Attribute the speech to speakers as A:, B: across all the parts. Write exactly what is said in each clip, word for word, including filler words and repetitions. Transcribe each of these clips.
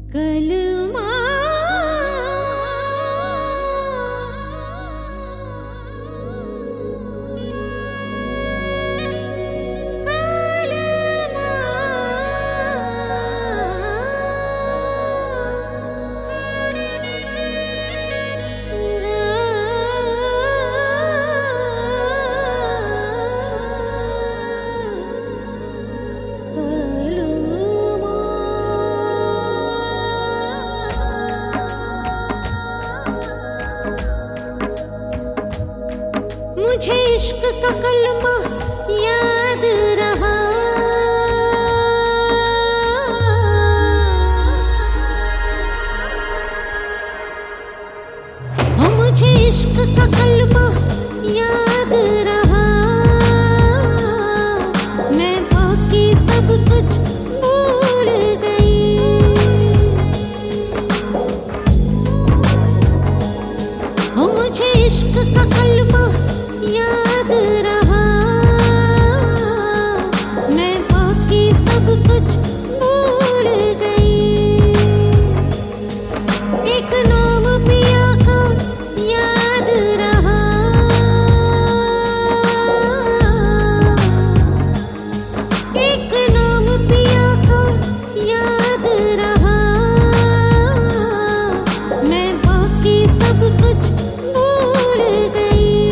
A: कलमा मुझे इश्क का कलमा याद रहा, ओ मुझे इश्क का कलमा याद रहा, मैं बाकी सब कुछ भूल गई। ओ मुझे इश्क का कलमा याद रहा, मैं बाकी सब कुछ भूल गई। एक नाम पिया का याद रहा, एक नाम पिया का याद रहा, मैं बाकी सब कुछ भूल गई।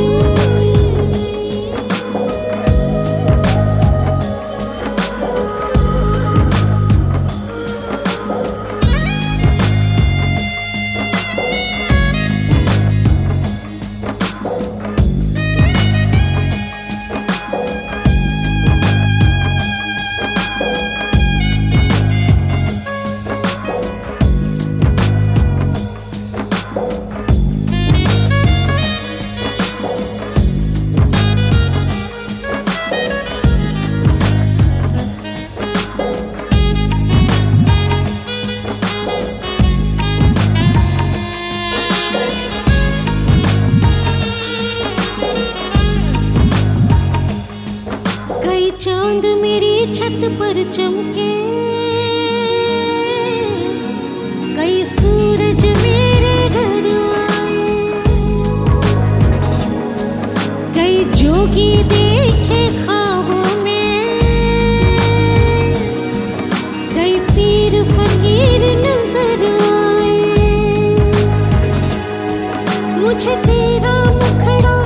A: चांद मेरी छत पर चमके, कई सूरज मेरे घर आए, कई जोगी देखे ख्वाबों में, कई पीर फकीर नजर आए। मुझे तेरा मुखड़ा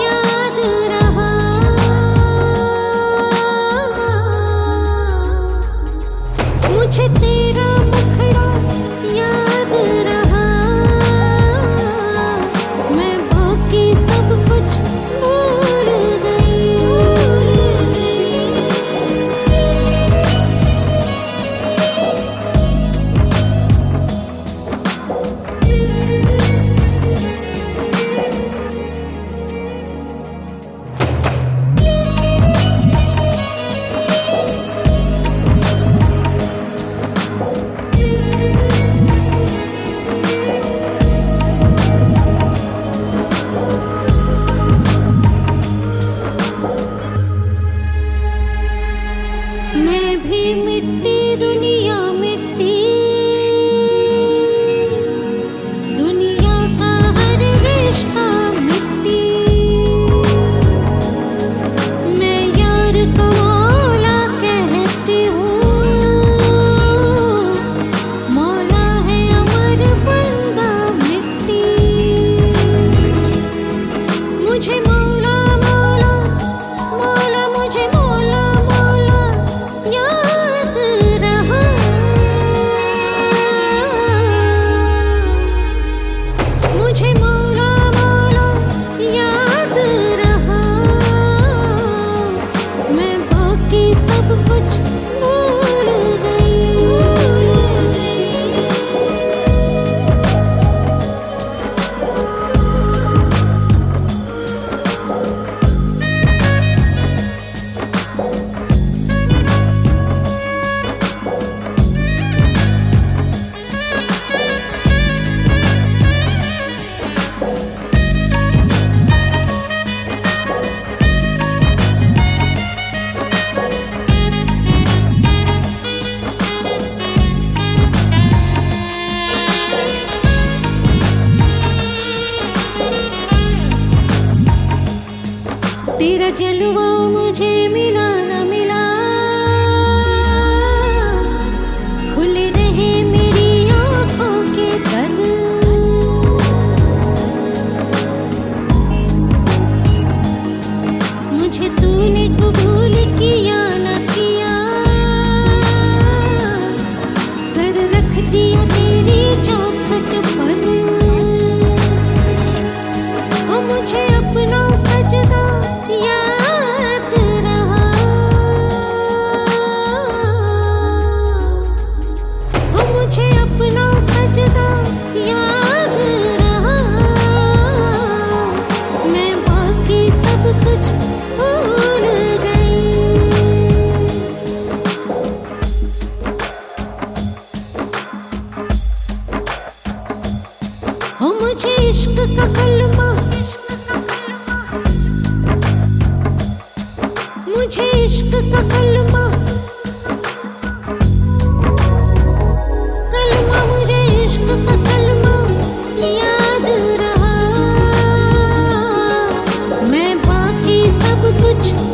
A: याद रहा, तेरा जलवा मुझे मिला न मिला, खुल रहे मेरी आँखों के दर। मुझे तूने कबूल किया न किया, सर रख दिया तेरी चौखट पर। ओ मुझे अपना सजदा याद रहा, ओ मुझे अपना सजदा याद रहा। मैं बाकी सब कुछ भूल गई। ओ मुझे इश्क का कलमा, मुझे इश्क का कलमा, कलमा मुझे इश्क का कलमा याद रहा। मैं बाकी सब कुछ